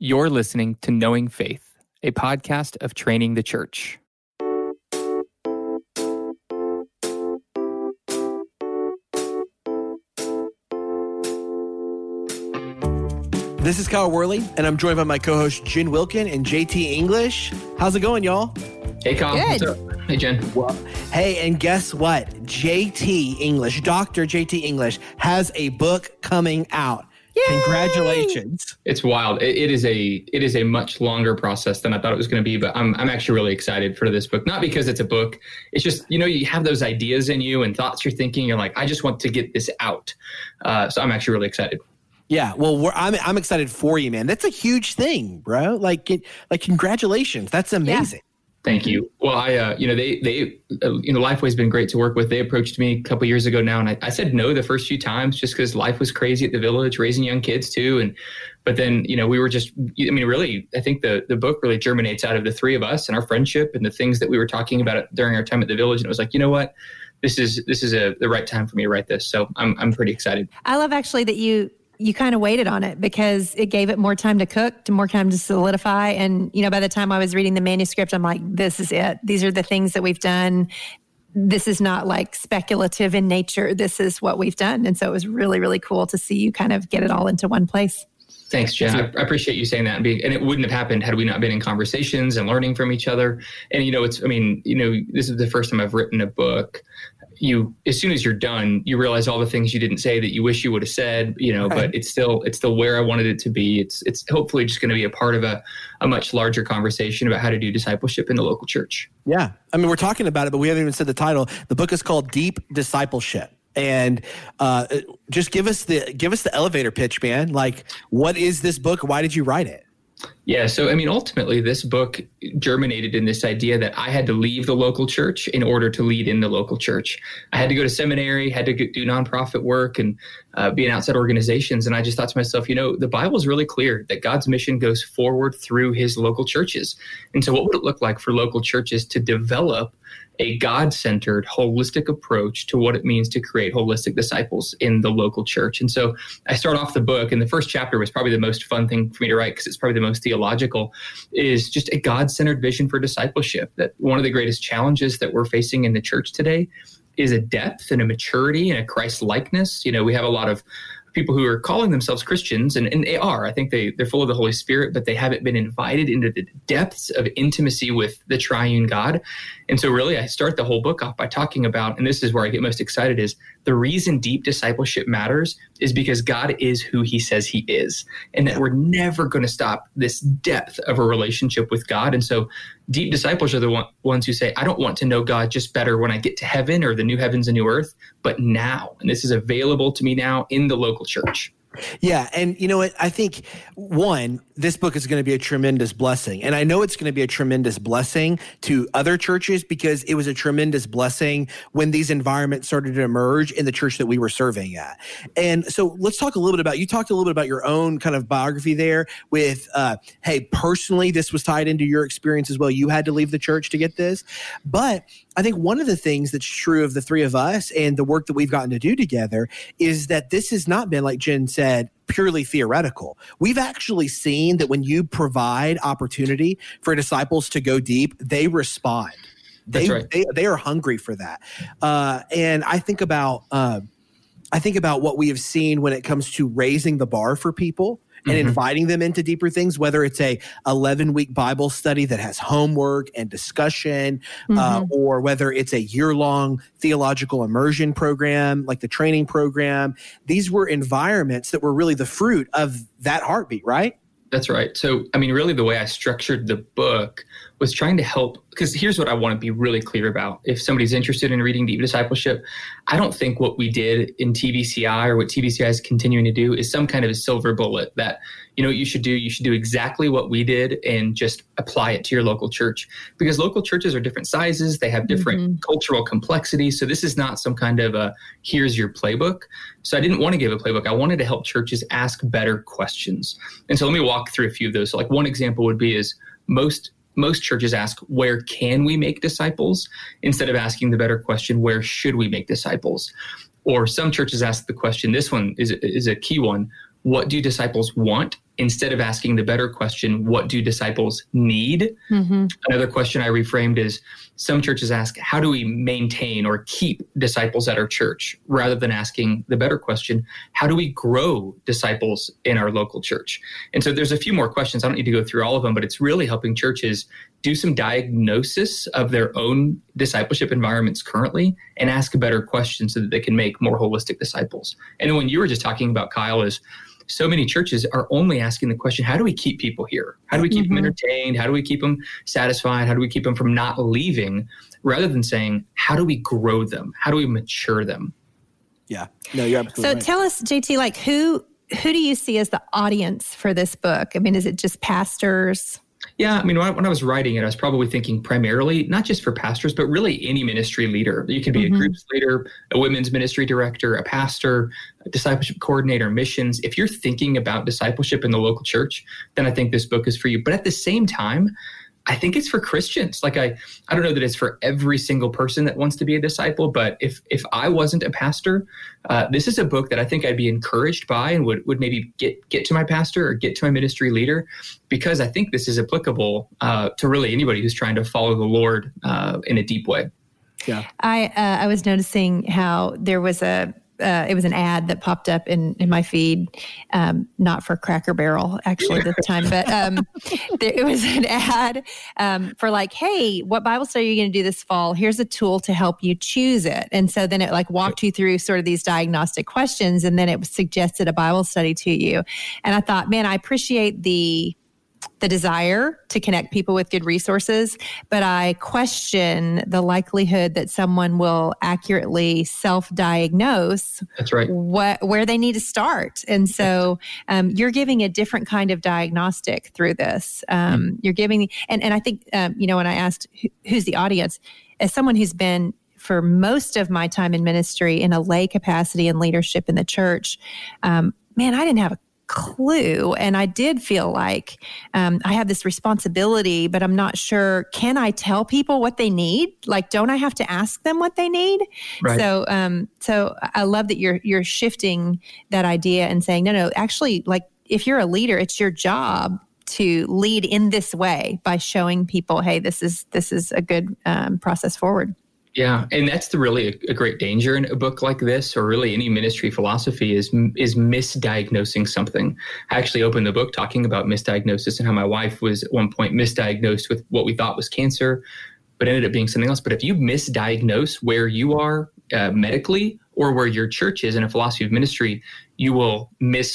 You're listening to Knowing Faith, a podcast of Training the Church. This is Kyle Worley, and I'm joined by my co-host Jen Wilkin and JT English. How's it going, y'all? Hey, Kyle. Good. What's up? Hey, Jen. Well, hey, and guess what? JT English, Dr. JT English, has a book coming out. Yay! Congratulations. It's wild. It is a much longer process than I thought it was going to be, but I'm actually really excited for this book. Not because it's a book. It's just, you have those ideas in you and thoughts you're thinking. You're like, I just want to get this out. So I'm actually really excited. Yeah, well, I'm excited for you, man. That's a huge thing, bro. Like congratulations. That's amazing. Yeah. Thank you. Well, Lifeway's been great to work with. They approached me a couple years ago now, and I said no the first few times just because life was crazy at the Village, raising young kids too. But then, we were just, really, I think the book really germinates out of the three of us and our friendship and the things that we were talking about during our time at the Village. And it was like, you know what? This is the right time for me to write this. So I'm pretty excited. I love actually that you kind of waited on it because it gave it more time to cook, more time to solidify. And, by the time I was reading the manuscript, I'm like, this is it. These are the things that we've done. This is not like speculative in nature. This is what we've done. And so it was really, really cool to see you kind of get it all into one place. Thanks, Jen. I appreciate you saying that. And it wouldn't have happened had we not been in conversations and learning from each other. And, this is the first time I've written a book. As soon as you're done, you realize all the things you didn't say that you wish you would have said, right. But it's still where I wanted it to be. It's hopefully just going to be a part of a much larger conversation about how to do discipleship in the local church. Yeah. We're talking about it, but we haven't even said the title. The book is called Deep Discipleship. And just give us the elevator pitch, man. Like, what is this book? Why did you write it? Yeah. So, ultimately, this book germinated in this idea that I had to leave the local church in order to lead in the local church. I had to go to seminary, had to do nonprofit work and be in outside organizations. And I just thought to myself, the Bible is really clear that God's mission goes forward through his local churches. And so what would it look like for local churches to develop a God-centered, holistic approach to what it means to create holistic disciples in the local church? And so I start off the book, and the first chapter was probably the most fun thing for me to write because it's probably the most theological, is just a God-centered vision for discipleship. That one of the greatest challenges that we're facing in the church today is a depth and a maturity and a Christ-likeness. We have a lot of people who are calling themselves Christians, and they are. I think they're full of the Holy Spirit, but they haven't been invited into the depths of intimacy with the triune God. And so really, I start the whole book off by talking about, and this is where I get most excited, is the reason deep discipleship matters is because God is who he says he is, and that we're never going to stop this depth of a relationship with God. And so deep disciples are the ones who say, I don't want to know God just better when I get to heaven or the new heavens and new earth, but now. And this is available to me now in the local church. Yeah. And you know what? I think, one, this book is going to be a tremendous blessing. And I know it's going to be a tremendous blessing to other churches because it was a tremendous blessing when these environments started to emerge in the church that we were serving at. And so let's talk a little bit about, you talked a little bit about your own kind of biography there with, hey, personally, this was tied into your experience as well. You had to leave the church to get this. But I think one of the things that's true of the three of us and the work that we've gotten to do together is that this has not been, like Jen said, purely theoretical. We've actually seen that when you provide opportunity for disciples to go deep, they respond. They are hungry for that. And I think about what we have seen when it comes to raising the bar for people and inviting them into deeper things, whether it's a 11-week Bible study that has homework and discussion, or whether it's a year-long theological immersion program, like the training program. These were environments that were really the fruit of that heartbeat, right? That's right. So, really the way I structured the book was trying to help, because here's what I want to be really clear about. If somebody's interested in reading Deep Discipleship, I don't think what we did in TVCI or what TVCI is continuing to do is some kind of a silver bullet that, what you should do exactly what we did and just apply it to your local church. Because local churches are different sizes. They have different cultural complexities. So this is not some kind of a, here's your playbook. So I didn't want to give a playbook. I wanted to help churches ask better questions. And so let me walk through a few of those. So like one example would be is most churches ask, where can we make disciples? Instead of asking the better question, where should we make disciples? Or some churches ask the question, this one is a key one, what do disciples want instead of asking the better question, what do disciples need? Another question I reframed is, some churches ask, how do we maintain or keep disciples at our church? Rather than asking the better question, how do we grow disciples in our local church? And so there's a few more questions. I don't need to go through all of them, but it's really helping churches do some diagnosis of their own discipleship environments currently and ask better questions so that they can make more holistic disciples. And when you were just talking about, Kyle, is so many churches are only asking the question, how do we keep people here? How do we keep them entertained? How do we keep them satisfied? How do we keep them from not leaving? Rather than saying, how do we grow them? How do we mature them? Yeah, no, you're absolutely right. So tell us, JT, like who do you see as the audience for this book? I mean, is it just pastors? Yeah, I mean, when I was writing it, I was probably thinking primarily, not just for pastors, but really any ministry leader. You could be a groups leader, a women's ministry director, a pastor, a discipleship coordinator, missions. If you're thinking about discipleship in the local church, then I think this book is for you. But at the same time, I think it's for Christians. Like I don't know that it's for every single person that wants to be a disciple, but if I wasn't a pastor, this is a book that I think I'd be encouraged by and would maybe get to my pastor or get to my ministry leader, because I think this is applicable to really anybody who's trying to follow the Lord in a deep way. Yeah, I was noticing how there was it was an ad that popped up in my feed, not for Cracker Barrel actually this time, but it was an ad for like, hey, what Bible study are you going to do this fall? Here's a tool to help you choose it. And so then it like walked you through sort of these diagnostic questions, and then it suggested a Bible study to you. And I thought, man, I appreciate the desire to connect people with good resources, but I question the likelihood that someone will accurately self-diagnose. That's right. Where they need to start. And so you're giving a different kind of diagnostic through this. You're giving, and I think, when I asked who's the audience, as someone who's been for most of my time in ministry in a lay capacity and leadership in the church, man, I didn't have a clue. And I did feel like I have this responsibility, but I'm not sure, can I tell people what they need? Like, don't I have to ask them what they need? Right. So I love that you're shifting that idea and saying, no, actually, like if you're a leader, it's your job to lead in this way by showing people, hey, this is a good process forward. Yeah, and that's really a great danger in a book like this, or really any ministry philosophy, is misdiagnosing something. I actually opened the book talking about misdiagnosis and how my wife was at one point misdiagnosed with what we thought was cancer, but ended up being something else. But if you misdiagnose where you are medically or where your church is in a philosophy of ministry, you will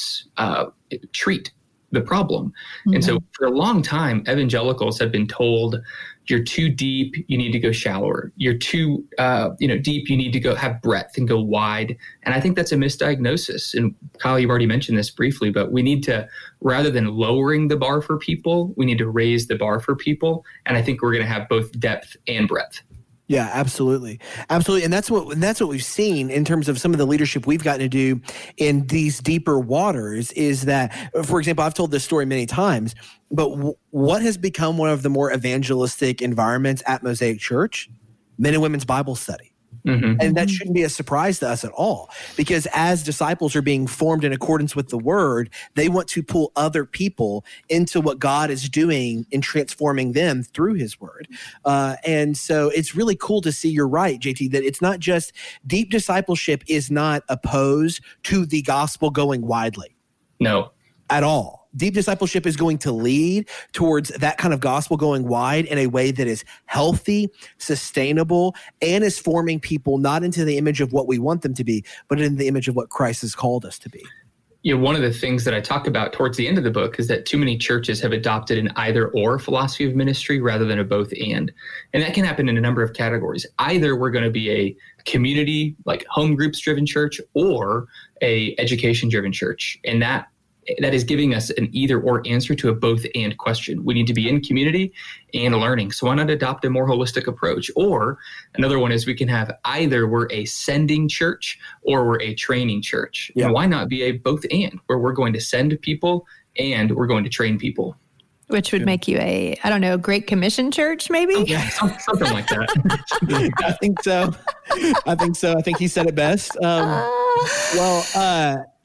mistreat the problem. And so for a long time, evangelicals have been told, you're too deep, you need to go shallower. You're too deep, you need to go have breadth and go wide. And I think that's a misdiagnosis. And Kyle, you've already mentioned this briefly, but we need to, rather than lowering the bar for people, we need to raise the bar for people. And I think we're going to have both depth and breadth. Yeah, absolutely. Absolutely. And that's what we've seen in terms of some of the leadership we've gotten to do in these deeper waters is that, for example, I've told this story many times, but what has become one of the more evangelistic environments at Mosaic Church? Men and women's Bible study. And that shouldn't be a surprise to us at all, because as disciples are being formed in accordance with the word, they want to pull other people into what God is doing in transforming them through his word. And so it's really cool to see, you're right, JT, that it's not just deep discipleship is not opposed to the gospel going widely. No. At all. Deep discipleship is going to lead towards that kind of gospel going wide in a way that is healthy, sustainable, and is forming people not into the image of what we want them to be, but in the image of what Christ has called us to be. One of the things that I talk about towards the end of the book is that too many churches have adopted an either or philosophy of ministry rather than a both and. And that can happen in a number of categories. Either we're going to be a community, like home groups driven church, or a education driven church. And that is giving us an either or answer to a both and question. We need to be in community and learning. So why not adopt a more holistic approach? Or another one is we can have either we're a sending church or we're a training church. Yeah. And why not be a both and, where we're going to send people and we're going to train people? Which would make you a Great Commission church, maybe? Oh, yeah, something like that. I think so. I think he said it best.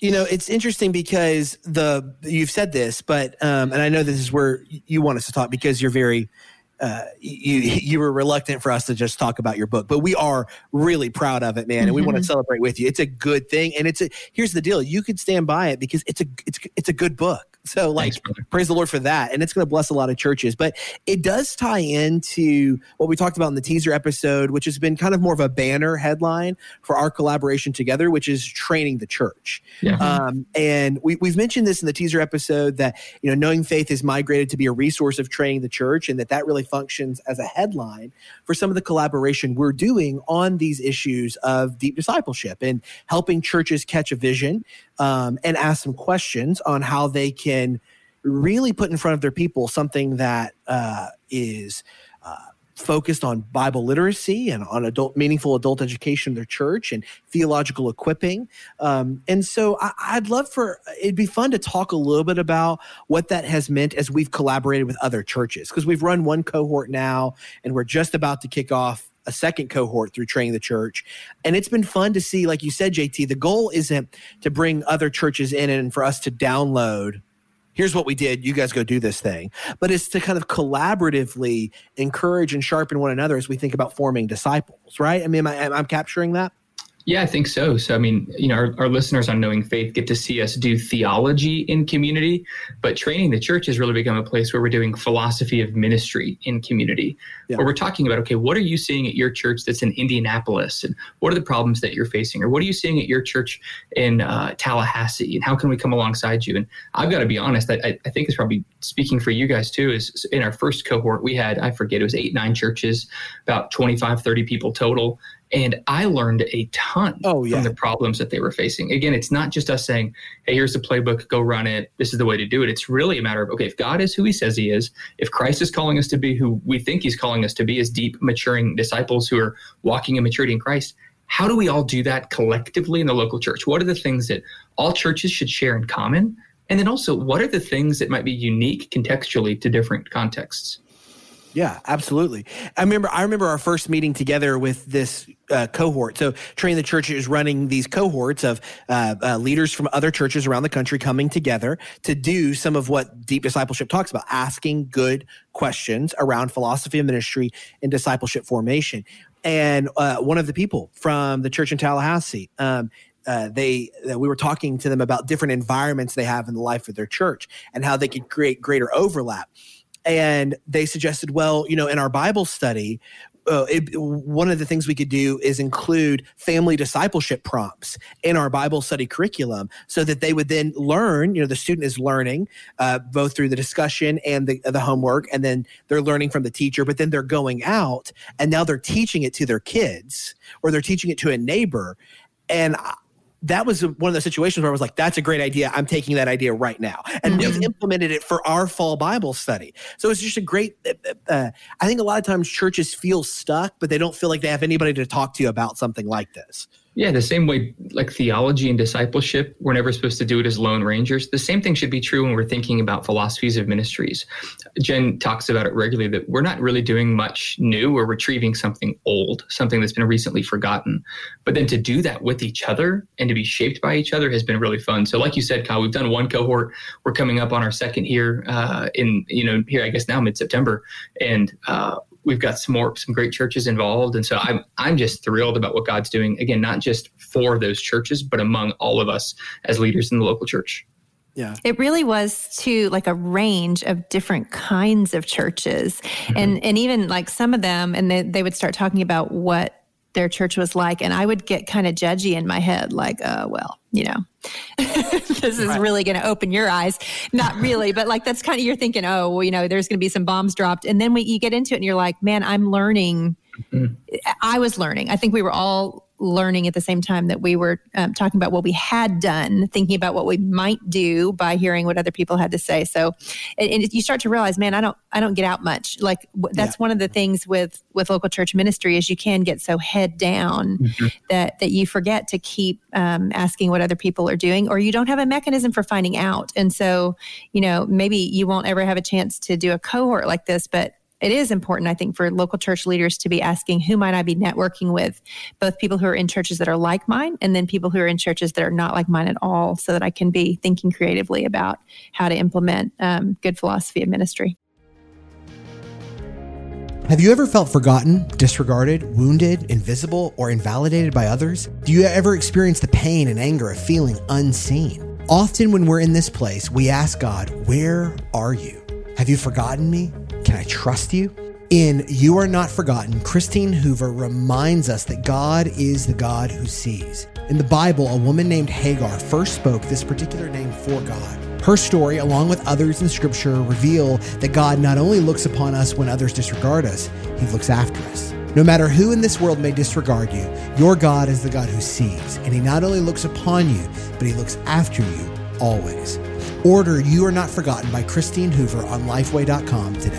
it's interesting because you've said this, but and I know this is where you want us to talk because you're very you were reluctant for us to just talk about your book, but we are really proud of it, man, and we want to celebrate with you. It's a good thing, and here's the deal: you could stand by it because it's a good book. So thanks, praise the Lord for that. And it's going to bless a lot of churches, but it does tie into what we talked about in the teaser episode, which has been kind of more of a banner headline for our collaboration together, which is training the church. Yeah. And we've mentioned this in the teaser episode that, Knowing Faith has migrated to be a resource of training the church, and that really functions as a headline for some of the collaboration we're doing on these issues of deep discipleship and helping churches catch a vision and ask some questions on how they can really put in front of their people something that is focused on Bible literacy and on meaningful adult education in their church and theological equipping. And so I'd love it'd be fun to talk a little bit about what that has meant as we've collaborated with other churches, because we've run one cohort now and we're just about to kick off a second cohort through Training the Church. And it's been fun to see, like you said, JT, the goal isn't to bring other churches in and for us to download, here's what we did, you guys go do this thing. But it's to kind of collaboratively encourage and sharpen one another as we think about forming disciples, right? I mean, I'm capturing that? Yeah, I think so. So, I mean, our listeners on Knowing Faith get to see us do theology in community, but Training the Church has really become a place where we're doing philosophy of ministry in community, where we're talking about, okay, what are you seeing at your church that's in Indianapolis? And what are the problems that you're facing? Or what are you seeing at your church in Tallahassee? And how can we come alongside you? And I've got to be honest, I think it's probably speaking for you guys too, is in our first cohort, we had, I forget, it was 8-9 churches, about 25, 30 people total. And I learned a ton from the problems that they were facing. Again, it's not just us saying, hey, here's the playbook, go run it. This is the way to do it. It's really a matter of, okay, if God is who he says he is, if Christ is calling us to be who we think he's calling us to be as deep, maturing disciples who are walking in maturity in Christ, how do we all do that collectively in the local church? What are the things that all churches should share in common? And then also, what are the things that might be unique contextually to different contexts? Yeah, absolutely. I remember our first meeting together with this cohort. So Training the Church is running these cohorts of leaders from other churches around the country coming together to do some of what Deep Discipleship talks about, asking good questions around philosophy of ministry and discipleship formation. And one of the people from the church in Tallahassee, we were talking to them about different environments they have in the life of their church and how they could create greater overlap. And they suggested, well, in our Bible study, one of the things we could do is include family discipleship prompts in our Bible study curriculum so that they would then learn, the student is learning both through the discussion and the homework, and then they're learning from the teacher, but then they're going out and now they're teaching it to their kids or they're teaching it to a neighbor. And that was one of the situations where I was like, that's a great idea. I'm taking that idea right now. And we've implemented it for our fall Bible study. So it's just a great, I think a lot of times churches feel stuck, but they don't feel like they have anybody to talk to about something like this. Yeah, the same way like theology and discipleship, we're never supposed to do it as lone rangers. The same thing should be true when we're thinking about philosophies of ministries. Jen talks about it regularly, that we're not really doing much new. We're retrieving something old, something that's been recently forgotten. But then to do that with each other and to be shaped by each other has been really fun. So like you said, Kyle, we've done one cohort. We're coming up on our second here here, I guess now mid-September. And we've got some great churches involved. And so I'm just thrilled about what God's doing. Again, not just for those churches, but among all of us as leaders in the local church. Yeah. It really was too like a range of different kinds of churches. And even like some of them, and they would start talking about what their church was like. And I would get kind of judgy in my head, like, this is really going to open your eyes. Not really, but like that's kind of, you're thinking, there's going to be some bombs dropped. And then you get into it and you're like, man, I'm learning. I was learning. I think we were all learning at the same time that we were talking about what we had done, thinking about what we might do by hearing what other people had to say. So, and you start to realize, man, I don't get out much. Like that's one of the things with local church ministry is you can get so head down that you forget to keep asking what other people are doing, or you don't have a mechanism for finding out. And so, maybe you won't ever have a chance to do a cohort like this, but it is important, I think, for local church leaders to be asking, who might I be networking with? Both people who are in churches that are like mine, and then people who are in churches that are not like mine at all, so that I can be thinking creatively about how to implement good philosophy of ministry. Have you ever felt forgotten, disregarded, wounded, invisible, or invalidated by others? Do you ever experience the pain and anger of feeling unseen? Often when we're in this place, we ask God, where are you? Have you forgotten me? Can I trust you? In You Are Not Forgotten, Christine Hoover reminds us that God is the God who sees. In the Bible, a woman named Hagar first spoke this particular name for God. Her story, along with others in Scripture, reveal that God not only looks upon us when others disregard us, He looks after us. No matter who in this world may disregard you, your God is the God who sees, and He not only looks upon you, but He looks after you always. Order You Are Not Forgotten by Christine Hoover on Lifeway.com today.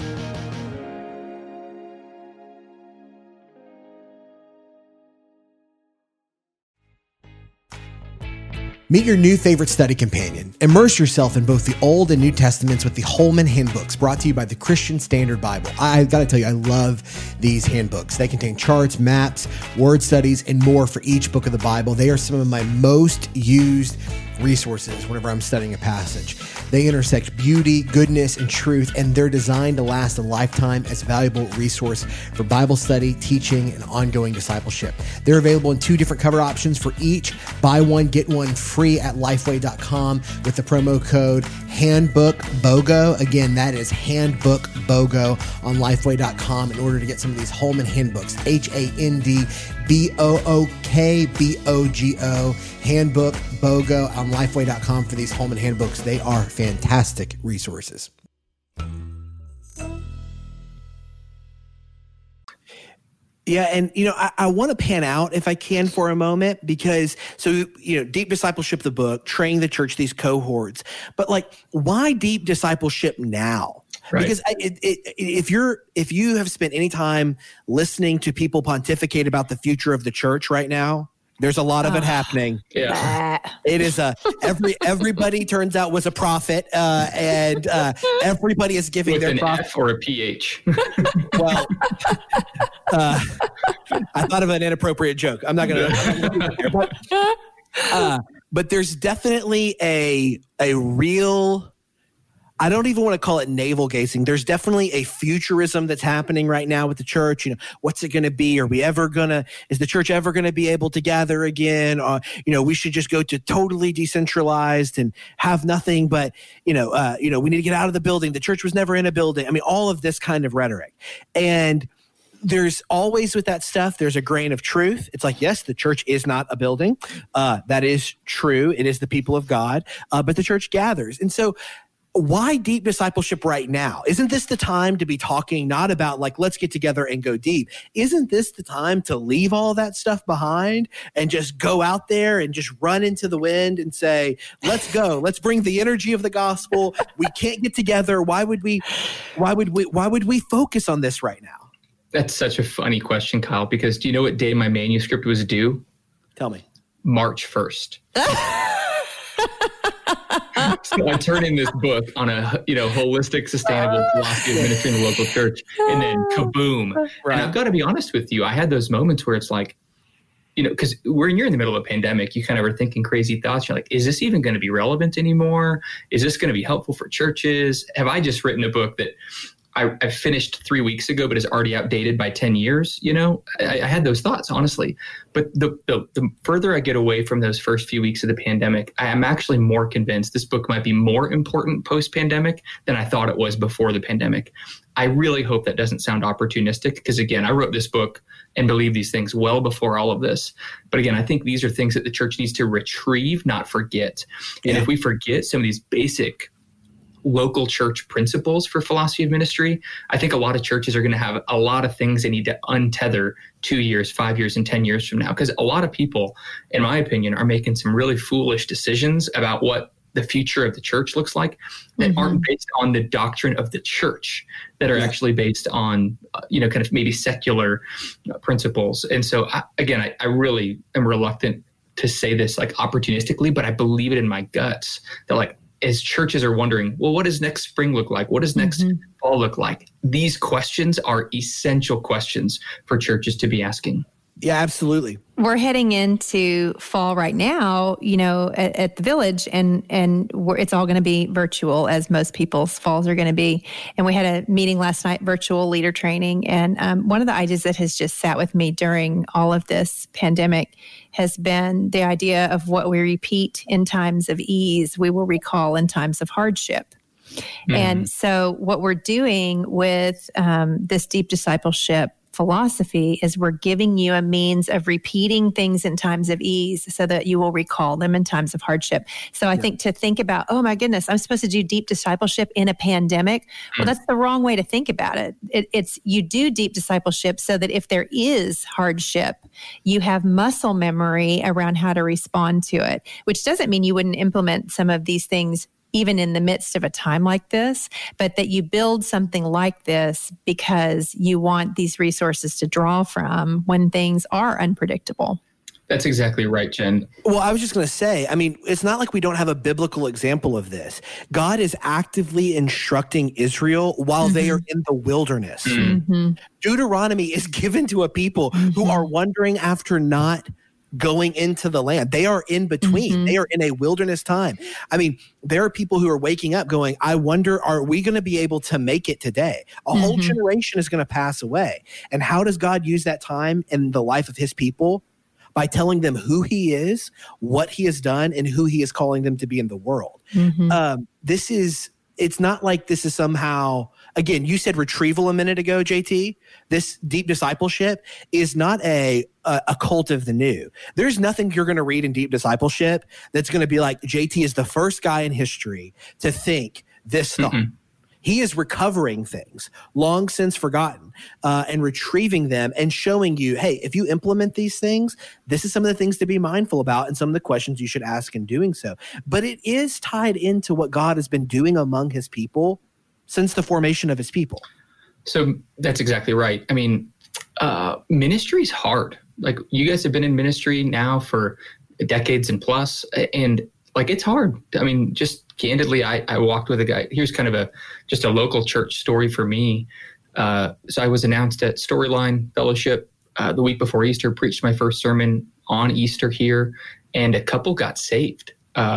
Meet your new favorite study companion. Immerse yourself in both the Old and New Testaments with the Holman Handbooks, brought to you by the Christian Standard Bible. I've got to tell you, I love these handbooks. They contain charts, maps, word studies, and more for each book of the Bible. They are some of my most used resources whenever I'm studying a passage. They intersect beauty, goodness, and truth, and they're designed to last a lifetime as a valuable resource for Bible study, teaching, and ongoing discipleship. They're available in 2 different cover options for each. Buy one, get one free at Lifeway.com with the promo code HandbookBOGO. Again, that is HandbookBOGO on Lifeway.com in order to get some of these Holman Handbooks. HandbookBOGO. Handbook BOGO on Lifeway.com for these Holman Handbooks. They are fantastic resources. Yeah. And, I want to pan out if I can for a moment, because Deep Discipleship, the book, Training the Church, these cohorts, but why deep discipleship now? Right. Because if you have spent any time listening to people pontificate about the future of the church right now, there's a lot of it happening. Yeah, it is everybody turns out was a prophet, and everybody is giving with their an prophet F or a PH. Well, I thought of an inappropriate joke. I'm not going to. But there's definitely a real. I don't even want to call it navel gazing. There's definitely a futurism that's happening right now with the church. What's it going to be? Is the church ever going to be able to gather again? We should just go to totally decentralized and have nothing but, we need to get out of the building. The church was never in a building. I mean, all of this kind of rhetoric. And there's always, with that stuff, there's a grain of truth. It's like, yes, the church is not a building. That is true. It is the people of God, but the church gathers. And so, why deep discipleship right now? Isn't this the time to be talking not about let's get together and go deep? Isn't this the time to leave all that stuff behind and just go out there and just run into the wind and say, let's go. Let's bring the energy of the gospel. We can't get together. Why would we focus on this right now? That's such a funny question, Kyle, because do you know what day my manuscript was due? Tell me. March 1st. So I turn in this book on a holistic, sustainable philosophy of ministry in the local church, and then kaboom. Right. And I've got to be honest with you, I had those moments where it's like, because you're in the middle of a pandemic, you kind of are thinking crazy thoughts. You're like, is this even going to be relevant anymore? Is this going to be helpful for churches? Have I just written a book that I finished 3 weeks ago, but is already outdated by 10 years. I had those thoughts, honestly. But the further I get away from those first few weeks of the pandemic, I am actually more convinced this book might be more important post-pandemic than I thought it was before the pandemic. I really hope that doesn't sound opportunistic, because again, I wrote this book and believe these things well before all of this. But again, I think these are things that the church needs to retrieve, not forget. And if we forget some of these basic local church principles for philosophy of ministry, I think a lot of churches are going to have a lot of things they need to untether 2 years, 5 years, and 10 years from now. Because a lot of people, in my opinion, are making some really foolish decisions about what the future of the church looks like that aren't based on the doctrine of the church, that are actually based on, kind of maybe secular principles. And so, I really am reluctant to say this opportunistically, but I believe it in my guts that as churches are wondering, well, what does next spring look like? What does next fall look like? These questions are essential questions for churches to be asking. Yeah, absolutely. We're heading into fall right now, at the Village, and it's all going to be virtual, as most people's falls are going to be. And we had a meeting last night, virtual leader training. And one of the ideas that has just sat with me during all of this pandemic has been the idea of what we repeat in times of ease, we will recall in times of hardship. And so what we're doing with this deep discipleship philosophy is we're giving you a means of repeating things in times of ease so that you will recall them in times of hardship. So I think to think about, oh my goodness, I'm supposed to do deep discipleship in a pandemic. Well, that's the wrong way to think about it. It's you do deep discipleship so that if there is hardship, you have muscle memory around how to respond to it, which doesn't mean you wouldn't implement some of these things even in the midst of a time like this, but that you build something like this because you want these resources to draw from when things are unpredictable. That's exactly right, Jen. Well, I was just going to say, it's not like we don't have a biblical example of this. God is actively instructing Israel while they are in the wilderness. Deuteronomy is given to a people who are wandering after not going into the land. They are in between. They are in a wilderness time. There are people who are waking up going, I wonder, are we going to be able to make it today? A whole generation is going to pass away. And how does God use that time in the life of his people? By telling them who he is, what he has done, and who he is calling them to be in the world. It's not like this is somehow, again, you said retrieval a minute ago, JT. This deep discipleship is not a cult of the new. There's nothing you're going to read in deep discipleship that's going to be like, JT is the first guy in history to think this thought. He is recovering things long since forgotten and retrieving them and showing you, hey, if you implement these things, this is some of the things to be mindful about and some of the questions you should ask in doing so. But it is tied into what God has been doing among his people since the formation of his people. So that's exactly right. Ministry is hard. Like, you guys have been in ministry now for decades and plus, and it's hard. Just candidly, I walked with a guy. Here's kind of just a local church story for me. So I was announced at Storyline Fellowship the week before Easter, preached my first sermon on Easter here, and a couple got saved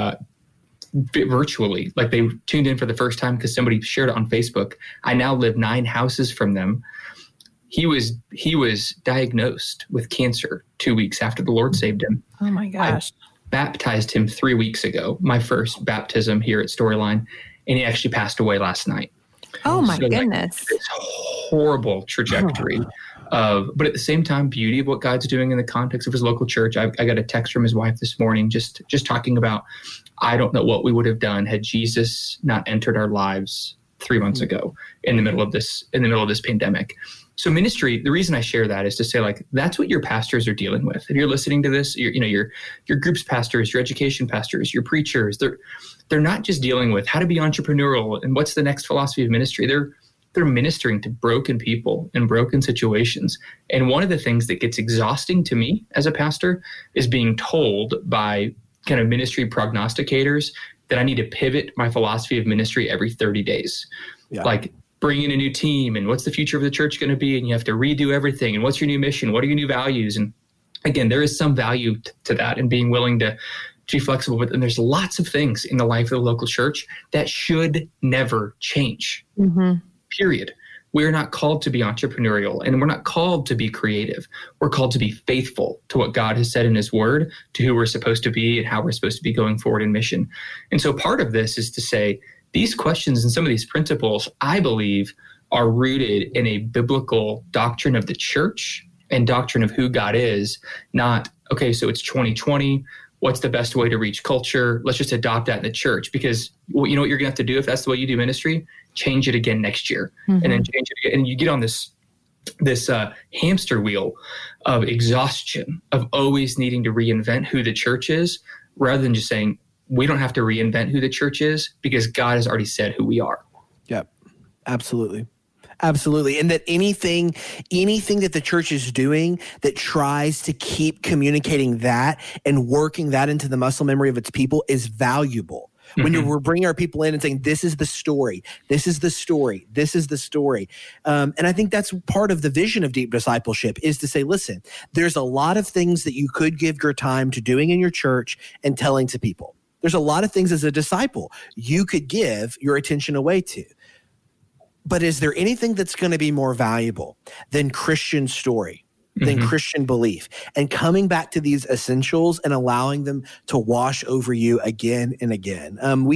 virtually. Like, they tuned in for the first time because somebody shared it on Facebook. I now live 9 houses from them. He was diagnosed with cancer 2 weeks after the Lord saved him. Oh my gosh. I baptized him 3 weeks ago, my first baptism here at Storyline, and he actually passed away last night. Oh my goodness. This horrible trajectory but at the same time, beauty of what God's doing in the context of his local church. I got a text from his wife this morning, just talking about, I don't know what we would have done had Jesus not entered our lives 3 months ago in the middle of this pandemic. So ministry, the reason I share that is to say, that's what your pastors are dealing with. If you're listening to this, your group's pastors, your education pastors, your preachers, they're not just dealing with how to be entrepreneurial and what's the next philosophy of ministry. They're ministering to broken people in broken situations. And one of the things that gets exhausting to me as a pastor is being told by kind of ministry prognosticators that I need to pivot my philosophy of ministry every 30 days. Yeah. Like, bring in a new team, and what's the future of the church going to be? And you have to redo everything. And what's your new mission? What are your new values? And again, there is some value to that and being willing to be flexible with. And there's lots of things in the life of the local church that should never change, period. We're not called to be entrepreneurial, and we're not called to be creative. We're called to be faithful to what God has said in his word, to who we're supposed to be and how we're supposed to be going forward in mission. And so part of this is to say, these questions and some of these principles, I believe, are rooted in a biblical doctrine of the church and doctrine of who God is, not, okay, so it's 2020. What's the best way to reach culture? Let's just adopt that in the church, because you know what you're going to have to do if that's the way you do ministry? Change it again next year, and then change it again. And you get on this hamster wheel of exhaustion, of always needing to reinvent who the church is, rather than just saying, we don't have to reinvent who the church is because God has already said who we are. Yep, absolutely. Absolutely. And that anything that the church is doing that tries to keep communicating that and working that into the muscle memory of its people is valuable. when we're bringing our people in and saying, this is the story, this is the story, this is the story. And I think that's part of the vision of deep discipleship, is to say, listen, there's a lot of things that you could give your time to doing in your church and telling to people. There's a lot of things as a disciple you could give your attention away to. But is there anything that's going to be more valuable than Christian story, than Christian belief, and coming back to these essentials and allowing them to wash over you again and again?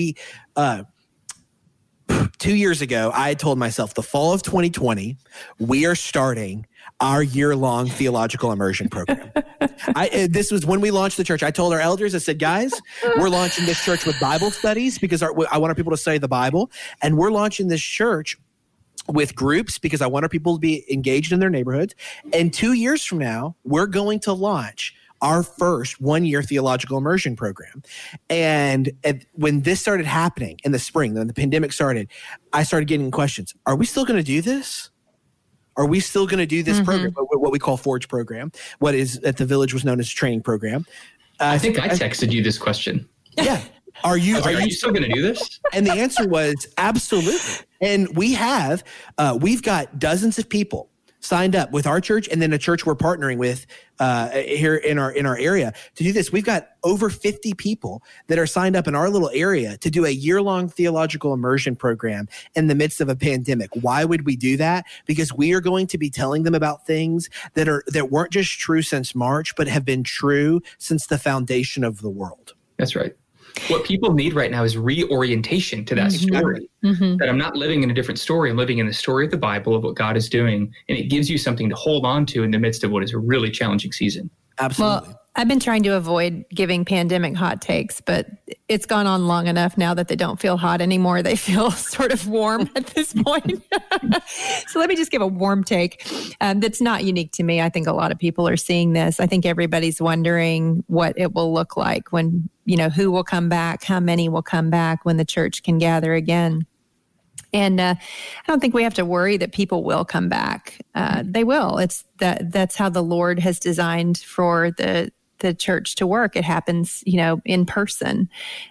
2 years ago, I told myself the fall of 2020, we are starting our year-long theological immersion program. This was when we launched the church. I told our elders, I said, guys, we're launching this church with Bible studies because I want our people to study the Bible. And we're launching this church with groups because I want our people to be engaged in their neighborhoods. And 2 years from now, we're going to launch our first one-year theological immersion program. And when this started happening in the spring, when the pandemic started, I started getting questions. Are we still going to do this? Are we still going to do this program, what we call Forge program, what is at the Village was known as training program? I think I texted you this question. Yeah. Are you still going to do this? And the answer was absolutely. And we've got dozens of people signed up with our church and then a church we're partnering with here in our area to do this. We've got over 50 people that are signed up in our little area to do a year-long theological immersion program in the midst of a pandemic. Why would we do that? Because we are going to be telling them about things that weren't just true since March, but have been true since the foundation of the world. That's right. What people need right now is reorientation to that story. That I'm not living in a different story. I'm living in the story of the Bible, of what God is doing. And it gives you something to hold on to in the midst of what is a really challenging season. Absolutely. Well, I've been trying to avoid giving pandemic hot takes, but it's gone on long enough now that they don't feel hot anymore. They feel sort of warm at this point. So let me just give a warm take that's not unique to me. I think a lot of people are seeing this. I think everybody's wondering what it will look like when, who will come back, how many will come back when the church can gather again. And I don't think we have to worry that people will come back. They will. That's how the Lord has designed for the church to work. It happens, in person.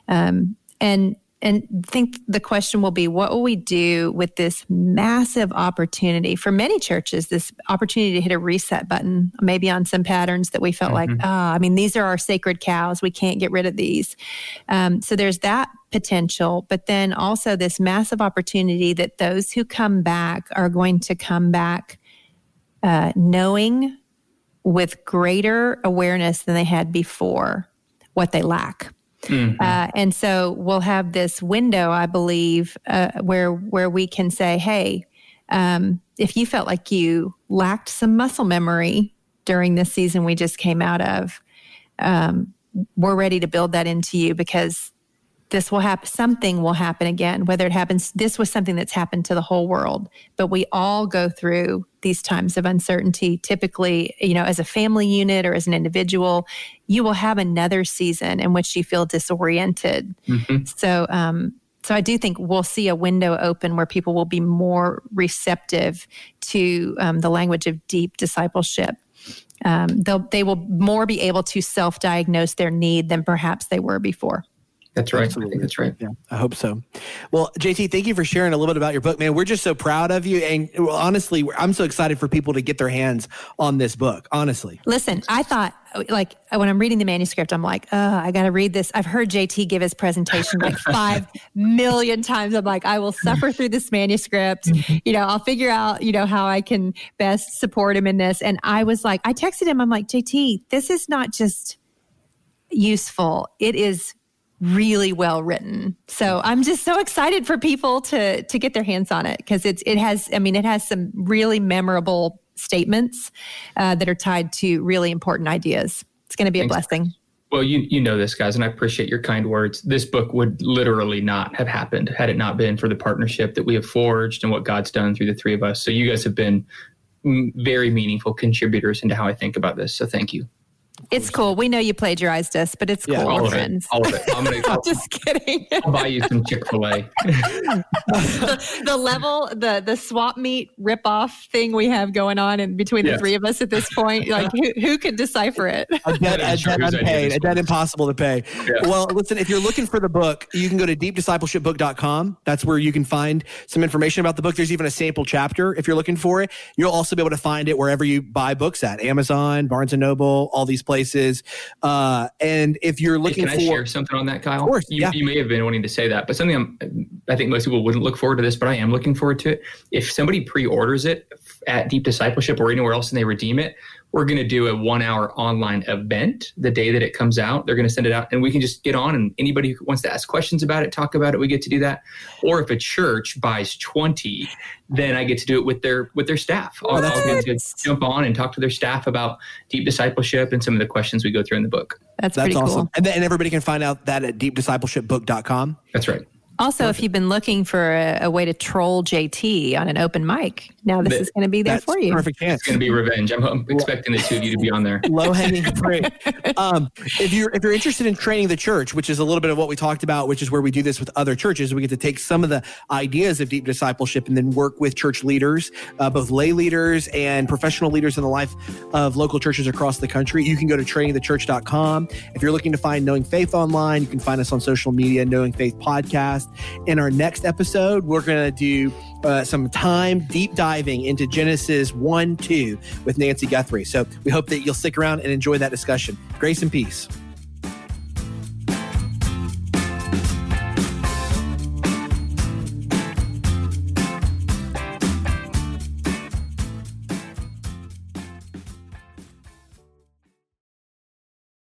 And think the question will be, what will we do with this massive opportunity for many churches, this opportunity to hit a reset button, maybe on some patterns that we felt like, these are our sacred cows. We can't get rid of these. So there's that potential, but then also this massive opportunity that those who come back are going to come back knowing with greater awareness than they had before what they lack. And so we'll have this window, I believe, where we can say, hey, if you felt like you lacked some muscle memory during this season we just came out of, we're ready to build that into you because this will happen. Something will happen again, whether it happens. This was something that's happened to the whole world, but we all go through these times of uncertainty. Typically, as a family unit or as an individual, you will have another season in which you feel disoriented. So I do think we'll see a window open where people will be more receptive to the language of deep discipleship. They will more be able to self-diagnose their need than perhaps they were before. That's right. Absolutely. I think that's right. Yeah, I hope so. Well, JT, thank you for sharing a little bit about your book, man. We're just so proud of you. And honestly, I'm so excited for people to get their hands on this book, honestly. Listen, I thought, when I'm reading the manuscript, I'm like, I got to read this. I've heard JT give his presentation 5 million times. I'm like, I will suffer through this manuscript. I'll figure out, how I can best support him in this. And I was like, I texted him. I'm like, JT, this is not just useful. It is really well written. So I'm just so excited for people to get their hands on it because it has some really memorable statements that are tied to really important ideas. It's going to be a blessing. Well, you know this, guys, and I appreciate your kind words. This book would literally not have happened had it not been for the partnership that we have forged and what God's done through the three of us. So you guys have been very meaningful contributors into how I think about this. So thank you. It's cool. We know you plagiarized us, but it's cool. All We're of friends. it. All of it. I'm just kidding. I'll buy you some Chick-fil-A. the swap meet ripoff thing we have going on in between the three of us at this point. Like, who could decipher it? A debt unpaid, a debt impossible to pay. Yeah. Well, listen, if you're looking for the book, you can go to deepdiscipleshipbook.com. That's where you can find some information about the book. There's even a sample chapter if you're looking for it. You'll also be able to find it wherever you buy books at Amazon, Barnes & Noble, all these places. And if you're looking Can I share something on that, Kyle? Of course, you may have been wanting to say that, but something I think most people wouldn't look forward to this, but I am looking forward to it. If somebody pre-orders it at Deep Discipleship or anywhere else and they redeem it, we're going to do a 1-hour online event the day that it comes out. They're going to send it out and we can just get on, and anybody who wants to ask questions about it, talk about it, we get to do that. Or if a church buys 20, then I get to do it with their staff. I'll get to jump on and talk to their staff about Deep Discipleship and some of the questions we go through in the book. That's pretty awesome. Cool. And everybody can find out that at deepdiscipleshipbook.com. That's right. Also, if you've been looking for a way to troll JT on an open mic, now this is going to be there for you. Perfect chance. It's going to be revenge. I'm expecting the two of you to be on there. Low hanging fruit. If you're interested in training the church, which is a little bit of what we talked about, which is where we do this with other churches, we get to take some of the ideas of deep discipleship and then work with church leaders, both lay leaders and professional leaders in the life of local churches across the country. You can go to trainingthechurch.com. If you're looking to find Knowing Faith online, you can find us on social media, Knowing Faith Podcast. In our next episode, we're going to do some time deep diving into Genesis 1-2 with Nancy Guthrie. So we hope that you'll stick around and enjoy that discussion. Grace and peace.